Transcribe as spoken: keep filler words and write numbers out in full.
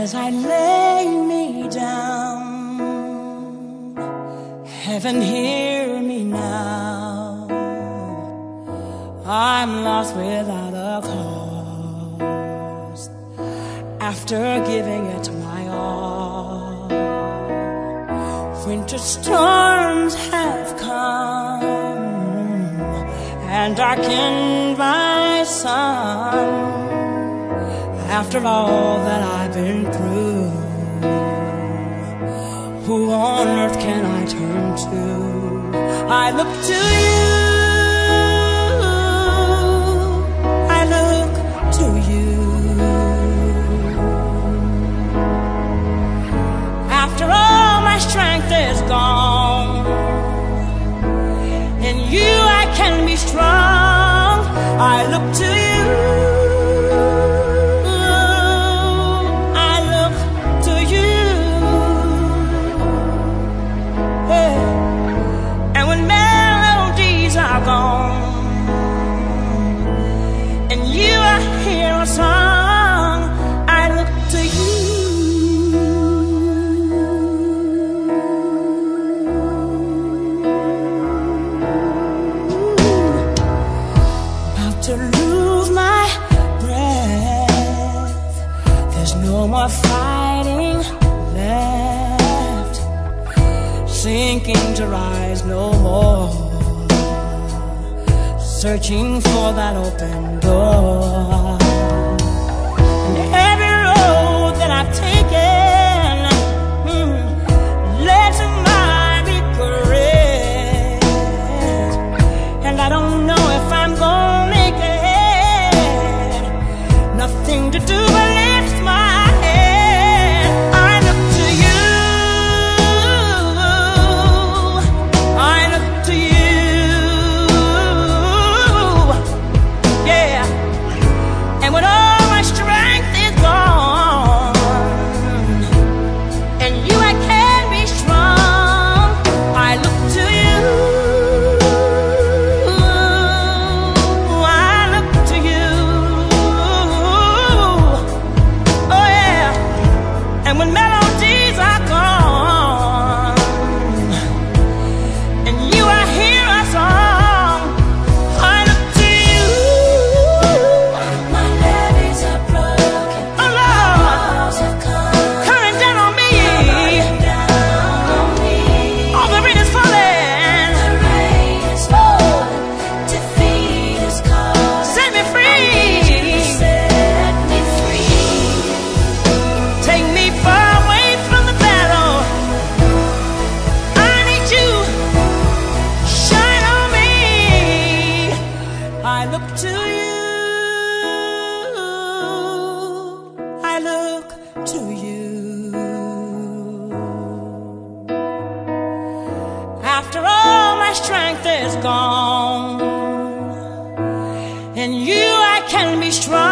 as I lay me down. Heaven, hear me now. I'm lost without a cause after giving it my all. Winter storms have come and darkened my sun. After all that I've been through, who on earth can I turn to? I look to you, I look to you. After all my strength is gone, in you I can be strong. I look to you, song, I look to you. About to lose my breath, there's no more fighting left, sinking to rise no more, searching for that open door. I've taken mm, led to my regret, and I don't know if I'm gonna make it. Nothing to do but lift my head. I look to you, I look to you, yeah. And when all my strength is gone, I look to you, I look to you. After all my strength is gone, in you I can be strong.